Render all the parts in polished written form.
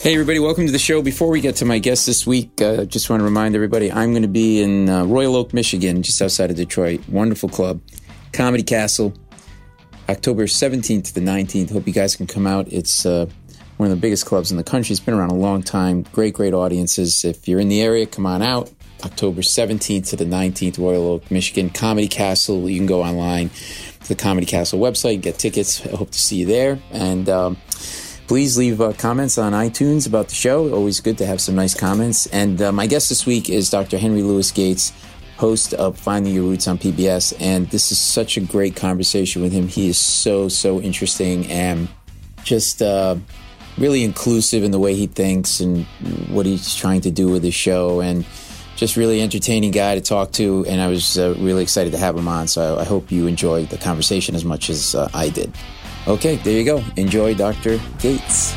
Hey, everybody. Welcome to the show. Before we get to my guest this week, just want to remind everybody I'm going to be in Royal Oak, Michigan, just outside of Detroit. Wonderful club. Comedy Castle, October 17th to the 19th. Hope you guys can come out. It's one of the biggest clubs in the country. It's been around a long time. Great audiences. If you're in the area, come on out. October 17th to the 19th, Royal Oak, Michigan. Comedy Castle. You can go online to the Comedy Castle website and get tickets. I hope to see you there. And please leave comments on iTunes about the show. Always good to have some nice comments. And my guest this week is Dr. Henry Louis Gates, host of Finding Your Roots on PBS. And this is such a great conversation with him. He is so interesting and just really inclusive in the way he thinks and what he's trying to do with his show. And just really entertaining guy to talk to. And I was really excited to have him on. So I hope you enjoyed the conversation as much as I did. Okay, there you go. Enjoy Dr. Gates.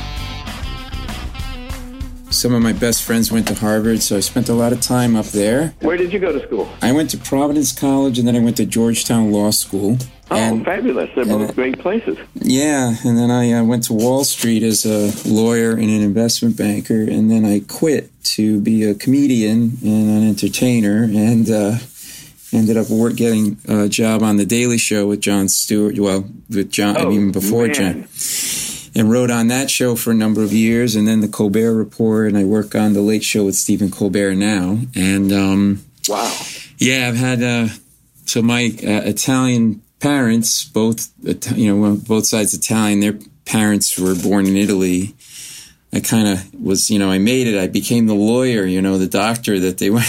Some of my best friends went to Harvard, so I spent a lot of time up there. Where did you go to school? I went to Providence College, and then I went to Georgetown Law School. Oh, fabulous. They're both great places. Yeah, and then I went to Wall Street as a lawyer and an investment banker, and then I quit to be a comedian and an entertainer, and ended up getting a job on The Daily Show with Jon Stewart. Well, with John, even before John. And wrote on that show for a number of years, and then The Colbert Report, and I work on The Late Show with Stephen Colbert now. And, wow. Yeah, I've had, so my Italian parents, both sides Italian, their parents were born in Italy. I kind of was, I made it. I became the lawyer, the doctor that they went.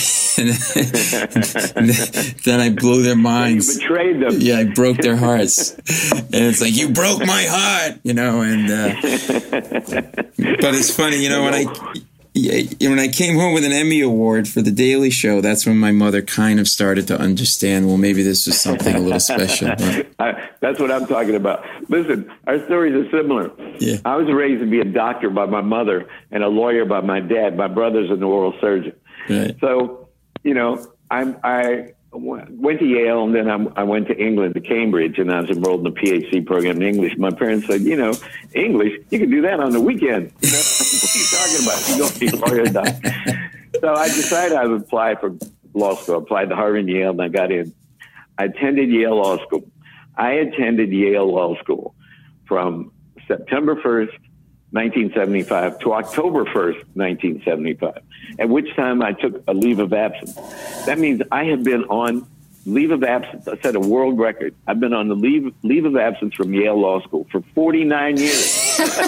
Then I blew their minds. You betrayed them. Yeah, I broke their hearts. And it's like, you broke my heart, and, but it's funny, when I came home with an Emmy Award for The Daily Show, that's when my mother kind of started to understand, well, maybe this was something a little special. That's what I'm talking about. Listen, our stories are similar. Yeah. I was raised to be a doctor by my mother and a lawyer by my dad. My brother's an oral surgeon. Right. So, I went to Yale, and then I went to England, to Cambridge, and I was enrolled in the PhD program in English. My parents said, English, you can do that on the weekend. What are you talking about? You don't be a lawyer, doc. So I decided I would apply for law school. I applied to Harvard and Yale, and I got in. I attended Yale Law School. I attended Yale Law School from September 1st, 1975 to October 1st, 1975, at which time I took a leave of absence. That means I have been on leave of absence. I set a world record. I've been on the leave of absence from Yale Law School for 49 years.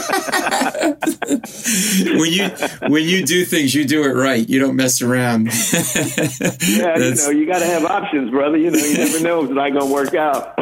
when you do things, you do it right. You don't mess around. Yeah, you got to have options, brother. You never know if it's not going to work out.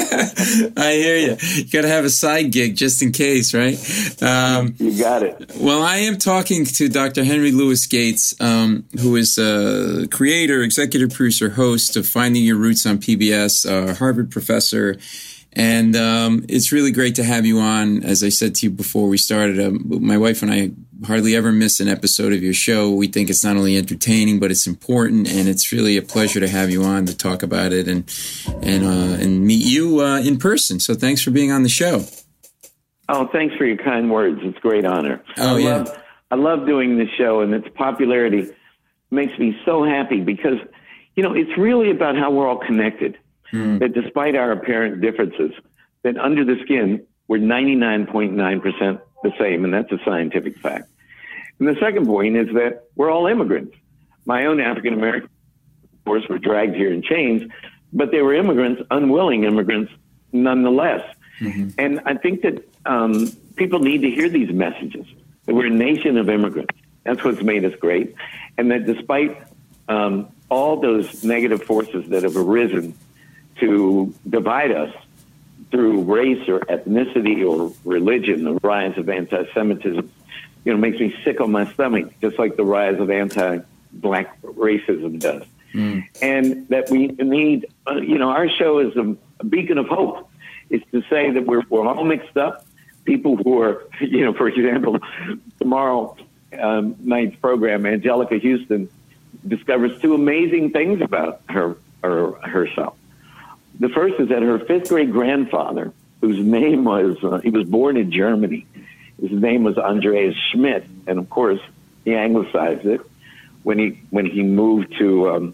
I hear you. You got to have a side gig just in case, right? You got it. Well, I am talking to Dr. Henry Louis Gates, who is a creator, executive producer, host of Finding Your Roots on PBS, a Harvard professor. And it's really great to have you on. As I said to you before we started, my wife and I hardly ever miss an episode of your show. We think it's not only entertaining, but it's important, and it's really a pleasure to have you on to talk about it and meet you in person. So thanks for being on the show. Oh, thanks for your kind words. It's a great honor. I love doing this show, and its popularity makes me so happy because, it's really about how we're all connected. That despite our apparent differences, that under the skin, we're 99.9% the same, and that's a scientific fact. And the second point is that we're all immigrants. My own African Americans, of course, were dragged here in chains, but they were immigrants, unwilling immigrants nonetheless. Mm-hmm. And I think that people need to hear these messages, that we're a nation of immigrants. That's what's made us great. And that despite all those negative forces that have arisen to divide us through race or ethnicity or religion, the rise of anti-Semitism, makes me sick on my stomach, just like the rise of anti-black racism does. And that we need, our show is a beacon of hope. It's to say that we're all mixed up. People who are, for example, tomorrow night's program, Angelica Houston discovers two amazing things about herself. The first is that her fifth grade grandfather, whose name was, he was born in Germany. His name was Andreas Schmidt, and of course, he anglicized it when he moved to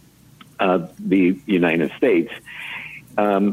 the United States. The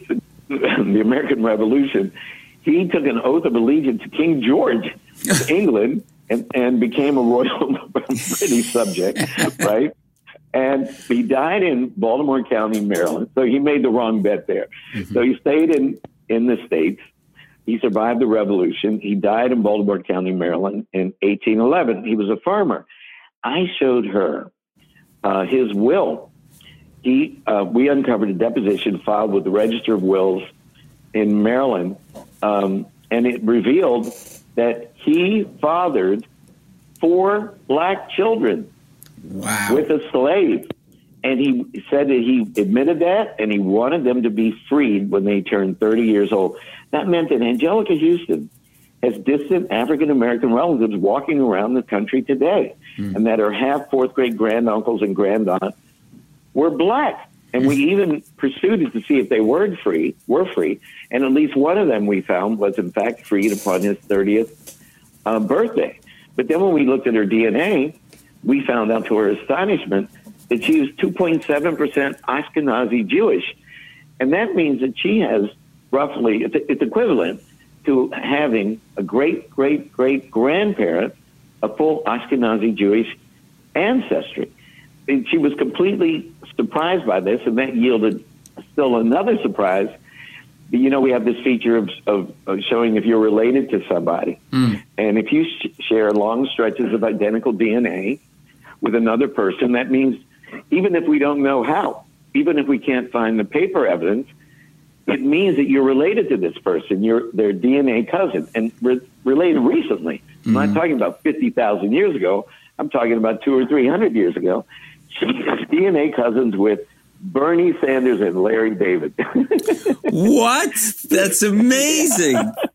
American Revolution, he took an oath of allegiance to King George of England and became a royal British subject, right? And he died in Baltimore County, Maryland. So he made the wrong bet there. Mm-hmm. So he stayed in the States. He survived the Revolution. He died in Baltimore County, Maryland in 1811. He was a farmer. I showed her his will. We uncovered a deposition filed with the Register of Wills in Maryland, and it revealed that he fathered 4 black children. Wow. With a slave. And he said that he admitted that, and he wanted them to be freed when they turned 30 years old. That meant that Angelica Houston has distant African-American relatives walking around the country today, and that her half fourth grade granduncles and grandaunt were black. And we even pursued it to see if they were free, and at least one of them we found was in fact freed upon his 30th birthday. But then when we looked at her DNA, we found out to our astonishment that she was 2.7% Ashkenazi Jewish. And that means that she has roughly, it's equivalent to having a great-great-great-grandparent of full Ashkenazi Jewish ancestry. And she was completely surprised by this, and that yielded still another surprise. You know, we have this feature of showing if you're related to somebody. And if you share long stretches of identical DNA with another person, that means even if we don't know how, even if we can't find the paper evidence, it means that you're related to this person. You're their DNA cousin, and related recently. I'm not talking about 50,000 years ago. I'm talking about 200 or 300 years ago. She's DNA cousins with Bernie Sanders and Larry David. What? That's amazing.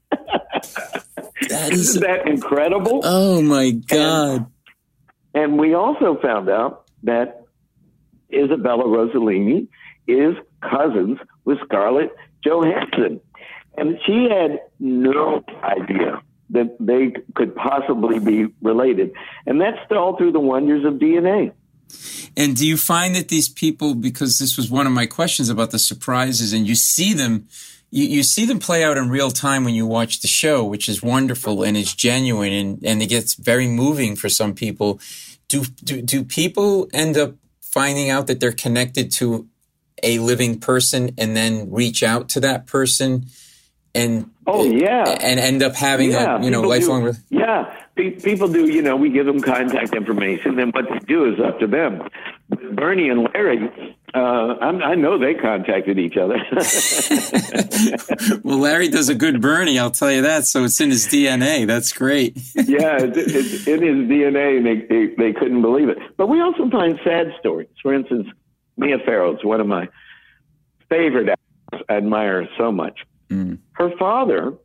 Isn't that incredible? Oh, my God. And we also found out that Isabella Rossellini is cousins with Scarlett Johansson. And she had no idea that they could possibly be related. And that's all through the wonders of DNA. And do you find that these people, because this was one of my questions about the surprises, and you see them, you see them play out in real time when you watch the show, which is wonderful and is genuine, and it gets very moving for some people. Do people end up finding out that they're connected to a living person and then reach out to that person and and end up having a lifelong people do. We give them contact information, and what they do is up to them. Bernie and Larry, I know they contacted each other. Well, Larry does a good Bernie, I'll tell you that. So it's in his DNA. That's great. Yeah, it's in his DNA, and they couldn't believe it. But we also find sad stories. For instance, Mia Farrow is one of my favorite actors. I admire her so much. Her father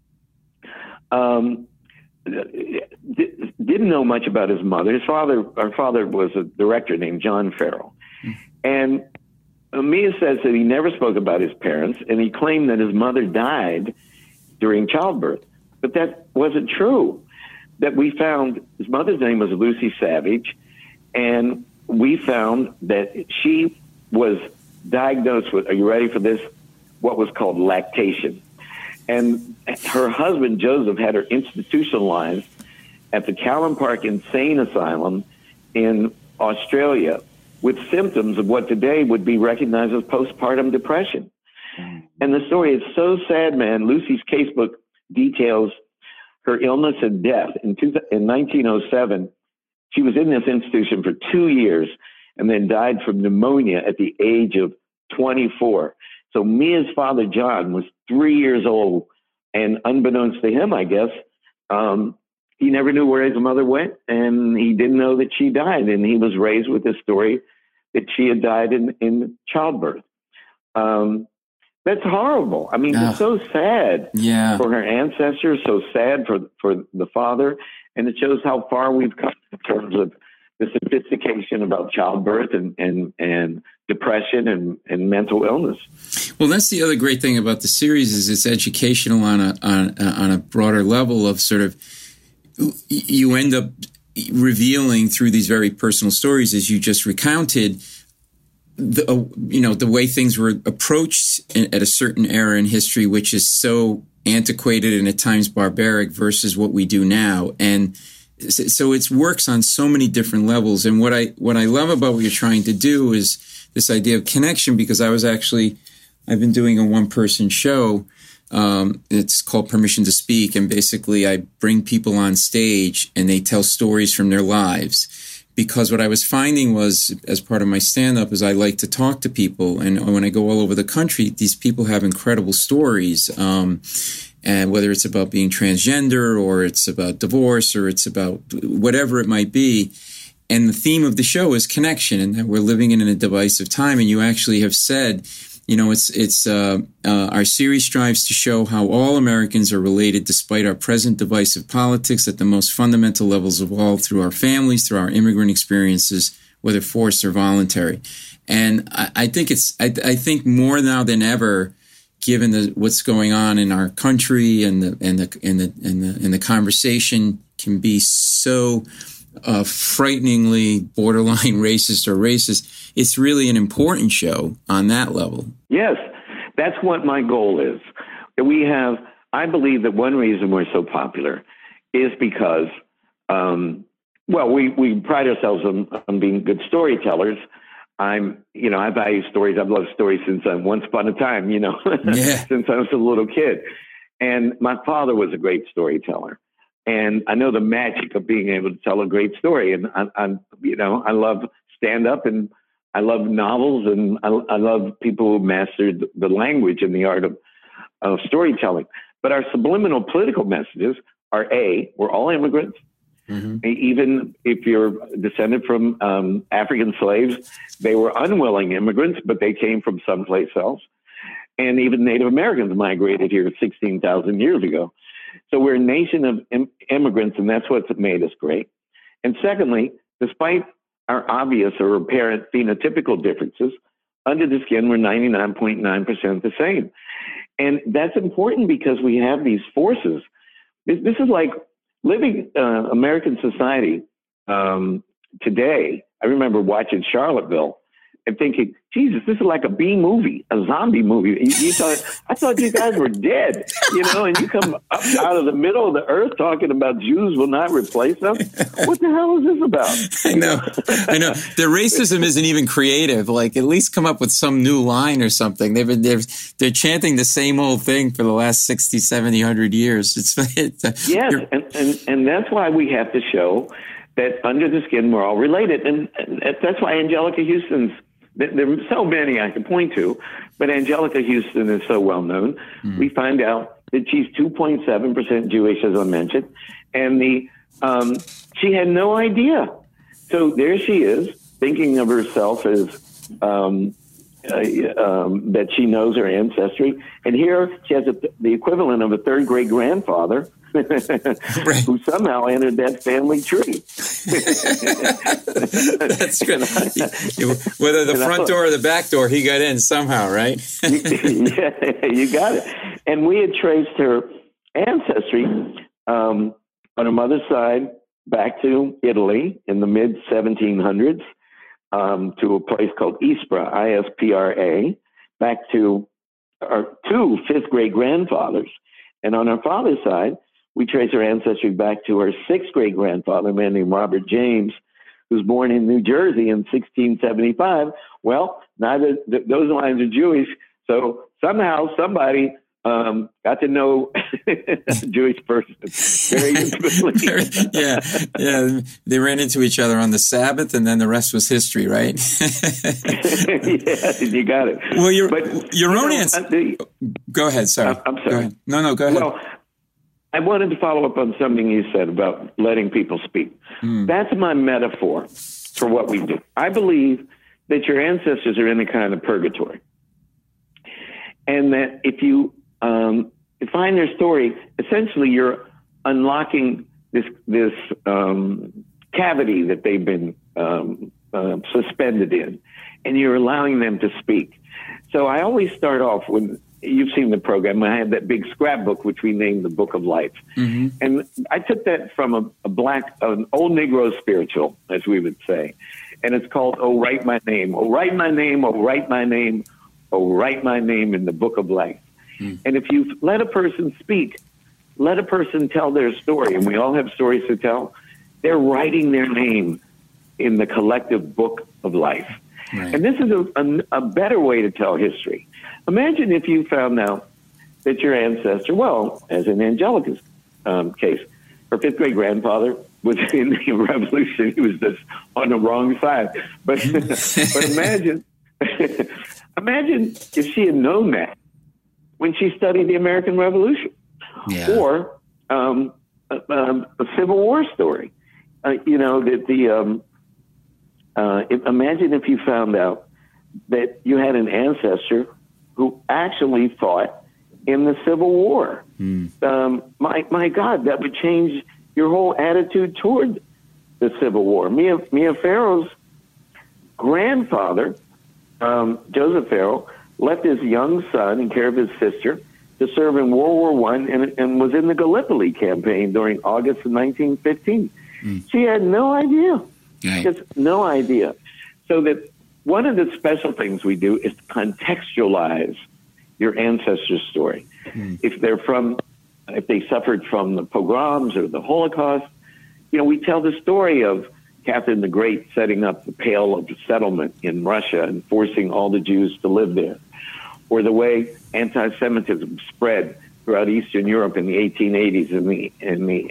didn't know much about his mother. Our father was a director named John Farrell. And Mia says that he never spoke about his parents, and he claimed that his mother died during childbirth. But that wasn't true. That we found his mother's name was Lucy Savage, and we found that she was diagnosed with, are you ready for this? What was called lactation. And her husband, Joseph, had her institutionalized at the Callan Park Insane Asylum in Australia with symptoms of what today would be recognized as postpartum depression. And the story is so sad, man. Lucy's casebook details her illness and death. In 1907, she was in this institution for 2 years and then died from pneumonia at the age of 24. So Mia's father, John, was 3 years old, and unbeknownst to him, I guess, he never knew where his mother went, and he didn't know that she died, and he was raised with the story that she had died in childbirth. That's horrible. I mean, it's so sad for her ancestors, so sad for the father, and it shows how far we've come in terms of the sophistication about childbirth and depression and mental illness. Well, that's the other great thing about the series is it's educational on a broader level of sort of you end up revealing through these very personal stories, as you just recounted, the way things were approached at a certain era in history, which is so antiquated and at times barbaric versus what we do now. And so it works on so many different levels. And what I love about what you're trying to do is this idea of connection, because I've been doing a one-person show. It's called Permission to Speak. And basically I bring people on stage and they tell stories from their lives. Because what I was finding was, as part of my stand-up, is I like to talk to people. And when I go all over the country, these people have incredible stories. And whether it's about being transgender or it's about divorce or it's about whatever it might be. And the theme of the show is connection, and that we're living in a divisive time. And you actually have said, our series strives to show how all Americans are related despite our present divisive politics at the most fundamental levels of all, through our families, through our immigrant experiences, whether forced or voluntary. And I think I think more now than ever, given what's going on in our country and the conversation can be so frighteningly borderline racist or racist, it's really an important show on that level. Yes, that's what my goal is. I believe that one reason we're so popular is because, we pride ourselves on being good storytellers. I value stories. I've loved stories since once upon a time, since I was a little kid. And my father was a great storyteller. And I know the magic of being able to tell a great story. And I love stand-up, and I love novels, and I love people who mastered the language and the art of storytelling. But our subliminal political messages are, we're all immigrants. Mm-hmm. Even if you're descended from African slaves, they were unwilling immigrants, but they came from someplace else. And even Native Americans migrated here 16,000 years ago. So we're a nation of immigrants, and that's what's made us great. And secondly, despite our obvious or apparent phenotypical differences, under the skin, we're 99.9% the same. And that's important because we have these forces. This is like living American society today. I remember watching Charlottesville and thinking, Jesus, this is like a B movie, a zombie movie. I thought you guys were dead, and you come up out of the middle of the earth talking about Jews will not replace us. What the hell is this about? I know. Their racism isn't even creative. Like, at least come up with some new line or something. They're chanting the same old thing for the last 60, 70, 100 years. Yes, and that's why we have to show that under the skin we're all related. And that's why Angelica Houston's, there are so many I can point to, but Angelica Houston is so well known. Mm. We find out that she's 2.7% Jewish, as I mentioned, and she had no idea. So there she is, thinking of herself as that she knows her ancestry, and here she has the equivalent of a third great grandfather. Right. Who somehow entered that family tree. That's good. Whether the front door or the back door, he got in somehow, right? Yeah, you got it. And we had traced her ancestry on her mother's side back to Italy in the mid-1700s, to a place called Ispra, I-S-P-R-A, back to our two fifth great grandfathers. And on our father's side, we trace her ancestry back to her sixth great grandfather, a man named Robert James, who was born in New Jersey in 1675. Well, neither those lines are Jewish, so somehow somebody got to know a Jewish person very intimately. Yeah. They ran into each other on the Sabbath, and then the rest was history, right? Yeah, you got it. Well, your own answer. Go ahead. Sorry. I'm sorry. Go ahead. No, go ahead. Well, I wanted to follow up on something you said about letting people speak. That's my metaphor for what we do. I believe that your ancestors are in a kind of purgatory, and that if you find their story, essentially you're unlocking this cavity that they've been suspended in, and you're allowing them to speak. So I always start off when you've seen the program. I had that big scrapbook, which we named the Book of Life. Mm-hmm. And I took that from an old Negro spiritual, as we would say. And it's called, Oh, Write My Name. Oh, write my name. Oh, write my name. Oh, write my name in the Book of Life. Mm. And if you let a person speak, let a person tell their story, and we all have stories to tell, they're writing their name in the collective book of life. Right. And this is a better way to tell history. Imagine if you found out that your ancestor, well, as in Angelica's case, her fifth great grandfather was in the Revolution. He was just on the wrong side. But imagine if she had known that when she studied the American Revolution, or a Civil War story. Imagine if you found out that you had an ancestor who actually fought in the Civil War. My God, that would change your whole attitude toward the Civil War. Mia Farrow's grandfather, Joseph Farrow, left his young son in care of his sister to serve in World War I and was in the Gallipoli campaign during August of 1915. She had no idea. Right. Just no idea. So that one of the special things we do is contextualize your ancestor's story. If they suffered from the pogroms or the Holocaust, we tell the story of Catherine the Great setting up the Pale of Settlement in Russia and forcing all the Jews to live there, or the way anti-Semitism spread throughout Eastern Europe in the 1880s and the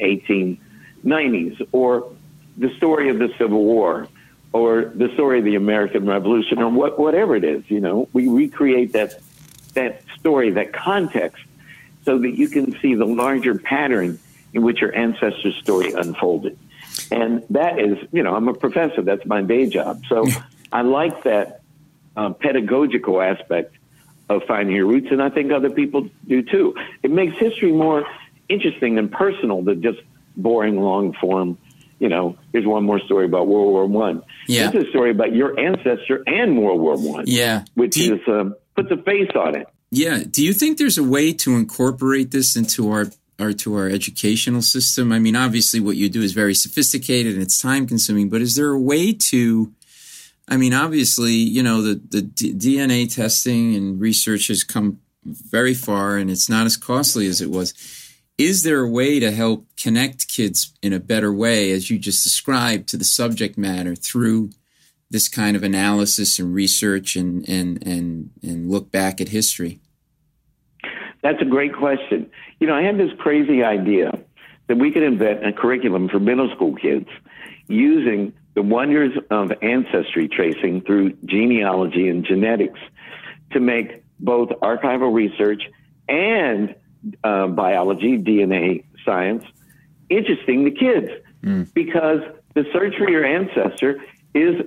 1890s, or the story of the Civil War, or the story of the American Revolution, or whatever it is. We recreate that story, that context, so that you can see the larger pattern in which your ancestor's story unfolded. And that is, I'm a professor. That's my day job. So I like that pedagogical aspect of finding your roots, and I think other people do too. It makes history more interesting and personal than just boring long form. Here's one more story about World War I. Yeah. This is a story about your ancestor and World War I. Yeah. Which puts a face on it. Yeah. Do you think there's a way to incorporate this into our educational system? I mean, obviously what you do is very sophisticated and it's time consuming, but is there a way to, obviously, the DNA testing and research has come very far and it's not as costly as it was. Is there a way to help connect kids in a better way, as you just described, to the subject matter through this kind of analysis and research and look back at history? That's a great question. I had this crazy idea that we could invent a curriculum for middle school kids using the wonders of ancestry tracing through genealogy and genetics to make both archival research and biology, DNA science, interesting to kids, because the search for your ancestor is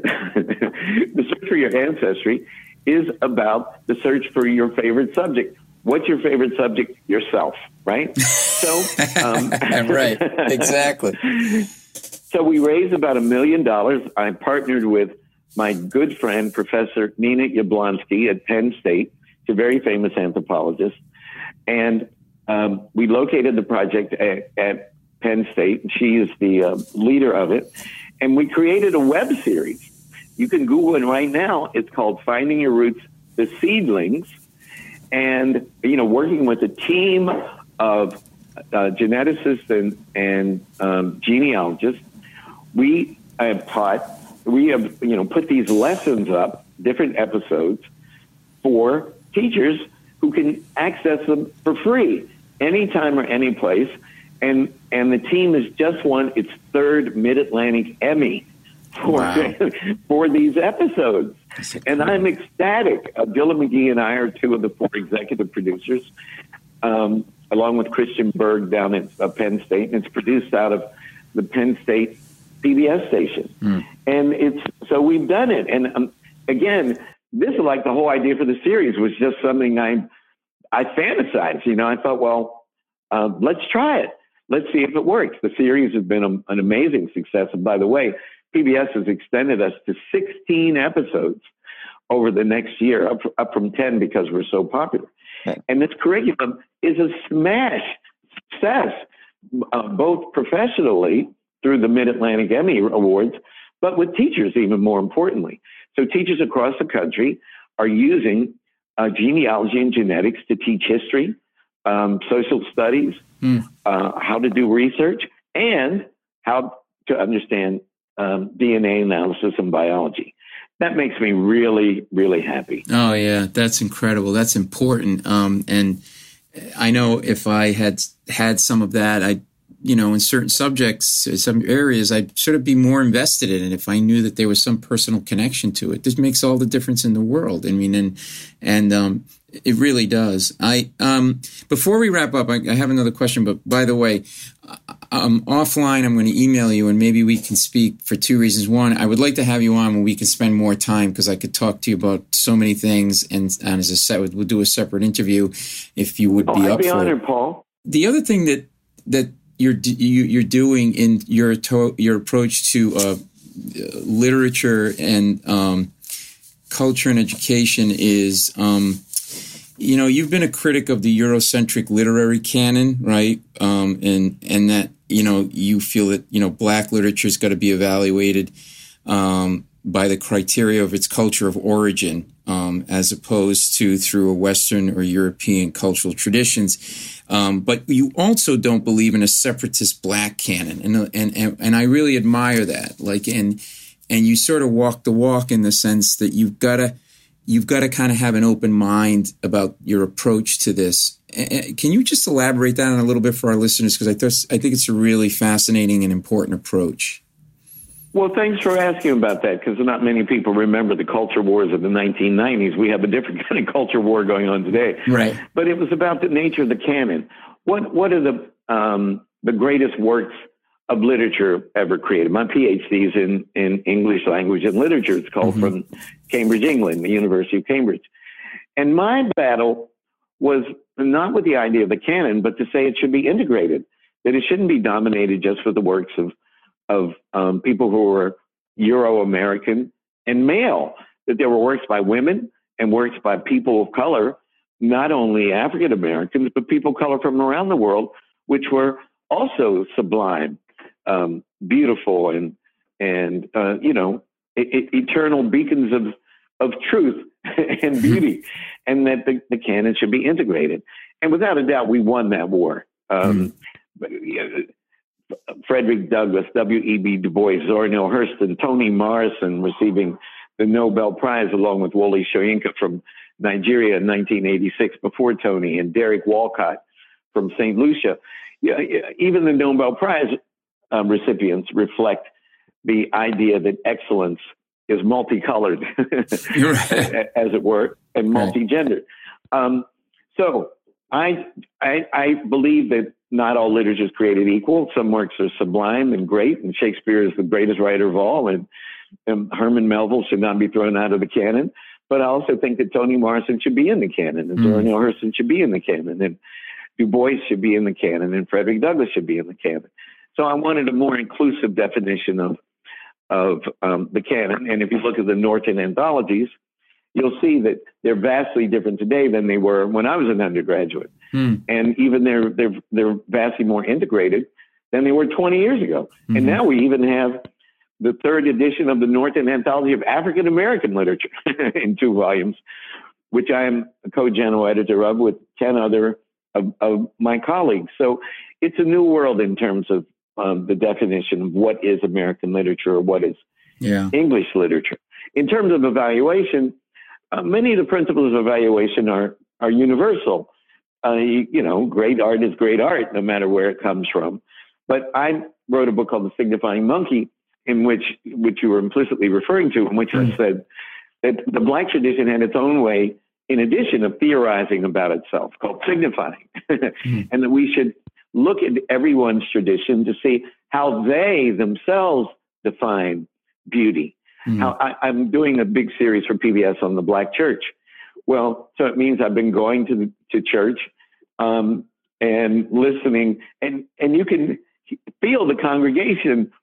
about the search for your favorite subject. What's your favorite subject? Yourself, right? So, right, exactly. So we raised about $1 million. I partnered with my good friend, Professor Nina Jablonski at Penn State. She's a very famous anthropologist. And we located the project at Penn State. She is the leader of it. And we created a web series. You can Google it right now. It's called Finding Your Roots, The Seedlings. And, working with a team of geneticists and genealogists, we have put these lessons up, different episodes, for teachers who can access them for free anytime or any place. And the team has just won its third Mid-Atlantic Emmy for these episodes. And I'm ecstatic. Dylan McGee and I are two of the 4 executive producers, along with Christian Berg down at Penn State. And it's produced out of the Penn State PBS station. And so we've done it. And again, this is like the whole idea for the series was just something I fantasized. I thought, let's try it. Let's see if it works. The series has been an amazing success. And by the way, PBS has extended us to 16 episodes over the next year, up from 10 because we're so popular. Okay. And this curriculum is a smash success, both professionally through the Mid-Atlantic Emmy Awards, but with teachers even more importantly. So teachers across the country are using genealogy and genetics to teach history, social studies, how to do research, and how to understand DNA analysis and biology. That makes me really, really happy. Oh, yeah, that's incredible. That's important. And I know if I had some of that, in certain subjects, some areas, I'd sort of be more invested in it if I knew that there was some personal connection to it. This makes all the difference in the world. I mean, and it really does. Before we wrap up, I have another question, but by the way, offline, I'm going to email you and maybe we can speak for two reasons. One, I would like to have you on when we can spend more time because I could talk to you about so many things. And as we'll do a separate interview if you would be up for it. I'd be honored, Paul. The other thing that you're doing in your approach to literature and culture and education is, you've been a critic of the Eurocentric literary canon, right? And that you feel that Black literature's got to be evaluated by the criteria of its culture of origin, as opposed to through a Western or European cultural traditions. But you also don't believe in a separatist Black canon, and I really admire that. And you sort of walk the walk in the sense that you've got to kind of have an open mind about your approach to this. Can you just elaborate that on a little bit for our listeners? Because I think it's a really fascinating and important approach. Well, thanks for asking about that, because not many people remember the culture wars of the 1990s. We have a different kind of culture war going on today. Right. But it was about the nature of the canon. What are the greatest works of literature ever created? My PhD is in English language and literature. It's called from Cambridge, England, the University of Cambridge. And my battle was not with the idea of the canon, but to say it should be integrated, that it shouldn't be dominated just with the works of people who were Euro-American and male, that there were works by women and works by people of color, not only African Americans, but people of color from around the world, which were also sublime, beautiful, and eternal beacons of truth and beauty, and that the canon should be integrated. And without a doubt, we won that war. Frederick Douglass, W.E.B. Du Bois, Zora Neale Hurston, Toni Morrison receiving the Nobel Prize along with Wole Soyinka from Nigeria in 1986 before Tony, and Derek Walcott from St. Lucia. Even the Nobel Prize recipients reflect the idea that excellence is multicolored, as it were, and multigendered. So I believe that not all literature is created equal. Some works are sublime and great, and Shakespeare is the greatest writer of all, and Herman Melville should not be thrown out of the canon. But I also think that Toni Morrison should be in the canon, and Zora Neale Hurston should be in the canon, and Du Bois should be in the canon, and Frederick Douglass should be in the canon. So I wanted a more inclusive definition of the canon. And if you look at the Norton anthologies, you'll see that they're vastly different today than they were when I was an undergraduate. And even they're vastly more integrated than they were 20 years ago. And now we even have the third edition of the Norton Anthology of African American Literature in 2 volumes, which I am a co-general editor of with 10 other of my colleagues. So it's a new world in terms of the definition of what is American literature or what is English literature. In terms of evaluation, many of the principles of evaluation are universal. Great art is great art, no matter where it comes from. But I wrote a book called The Signifying Monkey, in which you were implicitly referring to, in which I said that the Black tradition had its own way, in addition of theorizing about itself, called signifying, and that we should look at everyone's tradition to see how they themselves define beauty. How I'm doing a big series for PBS on the Black church. Well, so it means I've been going to church and listening, and you can feel the congregation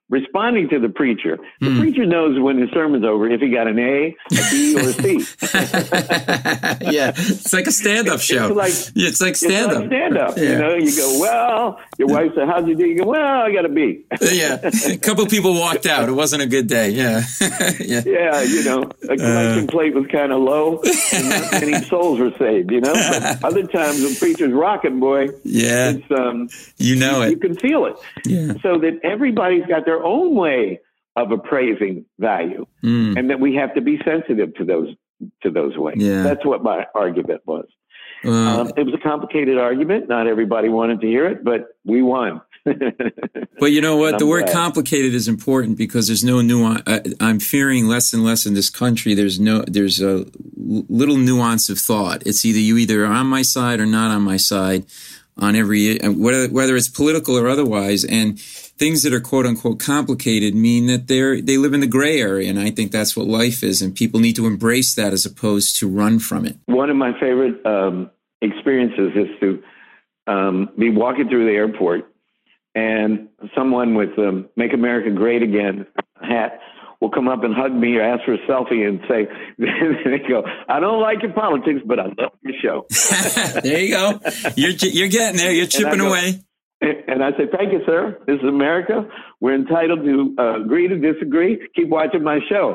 responding to the preacher. The preacher knows when his sermon's over if he got an A, a B, or a C. Yeah, it's like a stand-up show. It's like stand-up. Yeah. You go, well, your wife said, how'd you do? You go, well, I got a B. Yeah, a couple people walked out. It wasn't a good day. Yeah. Yeah, a collection plate was kind of low, and not many souls were saved, But other times when preacher's rocking, boy, it's, you can feel it. Yeah. So that everybody's got their own way of appraising value, and that we have to be sensitive to those ways. Yeah. That's what my argument was. It was a complicated argument. Not everybody wanted to hear it, but we won. But you know what? The word complicated is important because there's no nuance. I'm fearing less and less in this country. There's a little nuance of thought. It's you either are on my side or not on my side on every, whether it's political or otherwise. And things that are quote unquote complicated mean that they live in the gray area. And I think that's what life is. And people need to embrace that as opposed to run from it. One of my favorite experiences is to be walking through the airport, and someone with Make America Great Again hat will come up and hug me or ask for a selfie and say, they go, I don't like your politics, but I love your show. There you go. You're getting there. You're chipping away. And I say, thank you, sir. This is America. We're entitled to agree to disagree. Keep watching my show.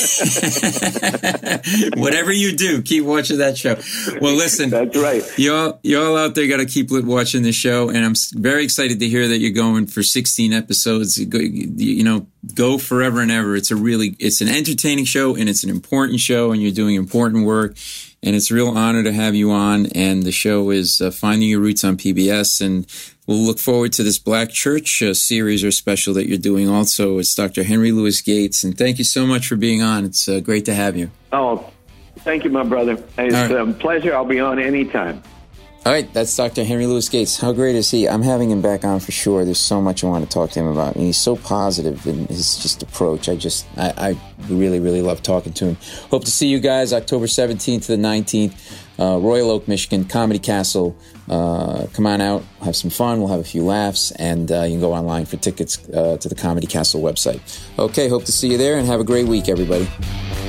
Whatever you do, keep watching that show. Well, listen. That's right. You all out there got to keep watching the show. And I'm very excited to hear that you're going for 16 episodes. Go forever and ever. It's an entertaining show, and it's an important show, and you're doing important work. And it's a real honor to have you on. And the show is Finding Your Roots on PBS. And we'll look forward to this Black Church series or special that you're doing also. It's Dr. Henry Louis Gates. And thank you so much for being on. It's great to have you. Oh, thank you, my brother. It's a pleasure. I'll be on anytime. All right, that's Dr. Henry Louis Gates. How great is he? I'm having him back on for sure. There's so much I want to talk to him about. And he's so positive in his approach. I really, really love talking to him. Hope to see you guys October 17th to the 19th, Royal Oak, Michigan, Comedy Castle. Come on out, have some fun. We'll have a few laughs, and you can go online for tickets to the Comedy Castle website. Okay, hope to see you there, and have a great week, everybody.